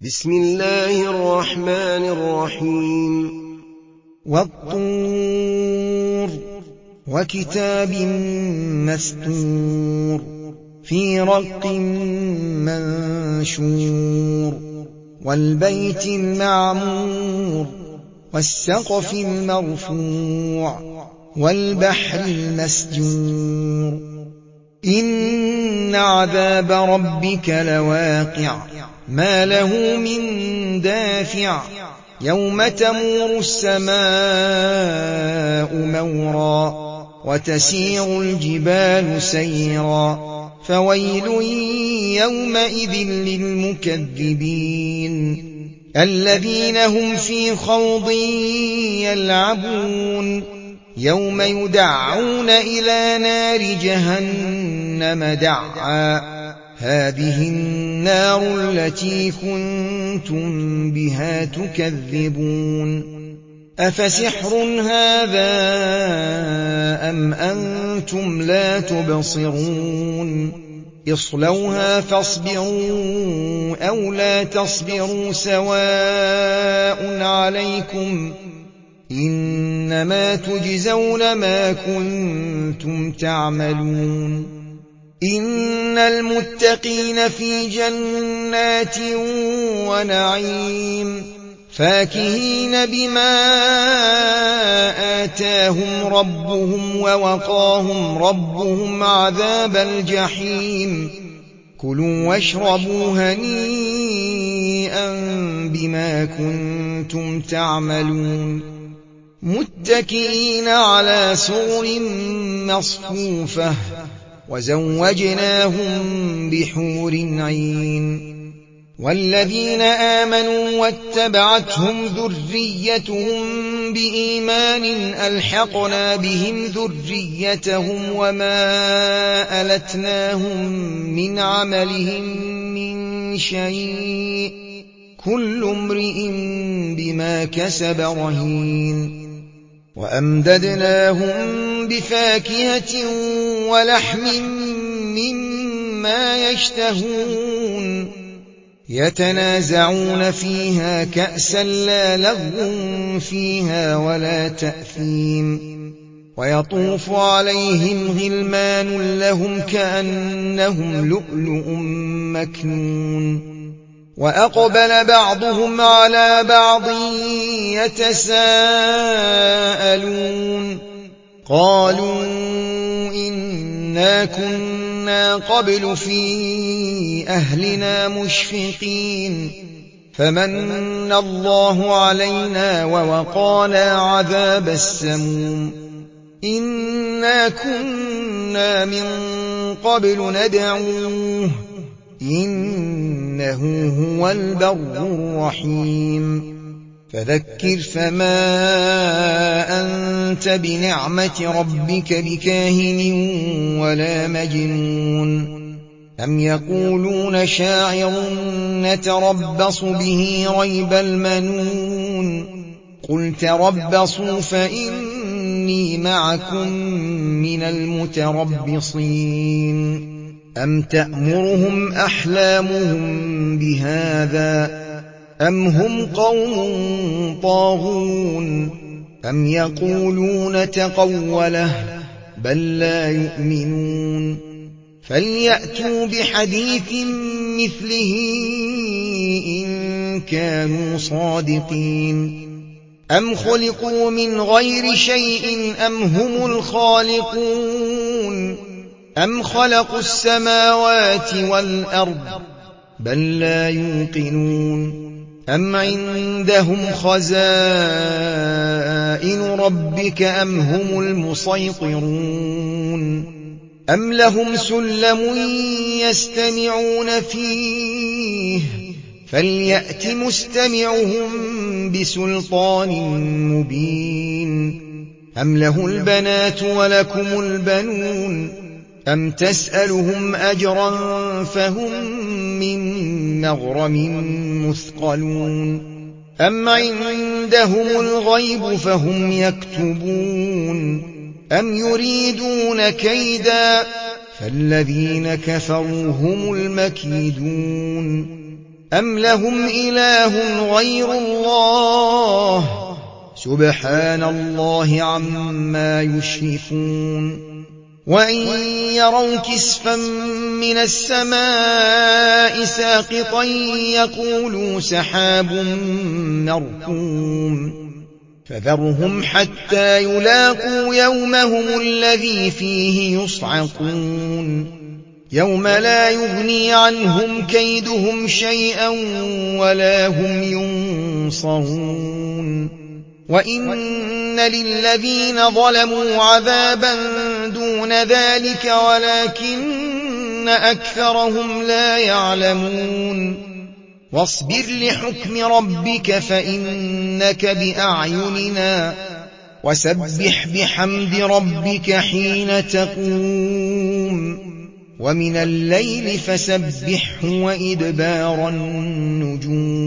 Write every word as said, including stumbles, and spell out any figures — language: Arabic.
بسم الله الرحمن الرحيم والطور وكتاب مستور في رق منشور والبيت المعمور والسقف المرفوع والبحر المسجور إن عذاب ربك لواقع ما له من دافع يوم تمور السماء مورا وتسير الجبال سيرا فويل يومئذ للمكذبين الذين هم في خوض يلعبون يوم يدعون إلى نار جهنم دعا هذه النار التي كنتم بها تكذبون أفسحر هذا أم أنتم لا تبصرون اصلوها فاصبروا أو لا تصبروا سواء عليكم إنما تجزون ما كنتم تعملون إن المتقين في جنات ونعيم فاكهين بما آتاهم ربهم ووقاهم ربهم عذاب الجحيم كلوا واشربوا هنيئا بما كنتم تعملون متكئين على سرر مصفوفة وزوجناهم بحور عين والذين آمنوا واتبعتهم ذريتهم بإيمان ألحقنا بهم ذريتهم وما ألتناهم من عملهم من شيء كل امرئ بما كسب رهين وأمددناهم بفاكهة ولحم مما يشتهون يتنازعون فيها كأسا لا لغو فيها ولا تأثيم ويطوف عليهم غلمان لهم كأنهم لؤلؤ مكنون وأقبل بعضهم على بعض يتساءلون قالوا إنا كنا قبل في أهلنا مشفقين فمن الله علينا ووقانا عذاب السموم إنا كنا من قبل ندعوه إنه هو البر الرحيم فذكر فما أنت بنعمة ربك بكاهن ولا مجنون أم يقولون شاعر نتربص به ريب المنون قل تربصوا فإني معكم من المتربصين أم تأمرهم أحلامهم بهذا أم هم قوم طاغون أم يقولون تقوله بل لا يؤمنون فليأتوا بحديث مثله إن كانوا صادقين أم خلقوا من غير شيء أم هم الخالقون أم خلقوا السماوات والأرض بل لا يوقنون أم عندهم خزائن ربك أم هم المسيطرون أم لهم سلم يستمعون فيه فليأت مستمعهم بسلطان مبين أم له البنات ولكم البنون أم تسألهم أجرا فهم من مغرم مثقلون أم عندهم الغيب فهم يكتبون أم يريدون كيدا فالذين كفروا هم المكيدون أم لهم إله غير الله سبحان الله عما يشركون وإن يروا كسفا من السماء ساقطا يقولوا سحاب مركوم فذرهم حتى يلاقوا يومهم الذي فيه يصعقون يوم لا يغني عنهم كيدهم شيئا ولا هم ينصرون وإن للذين ظلموا عذابا دون ذلك ولكن أكثرهم لا يعلمون واصبر لحكم ربك فإنك بأعيننا وسبح بحمد ربك حين تقوم ومن الليل فسبحه وإدبار النجوم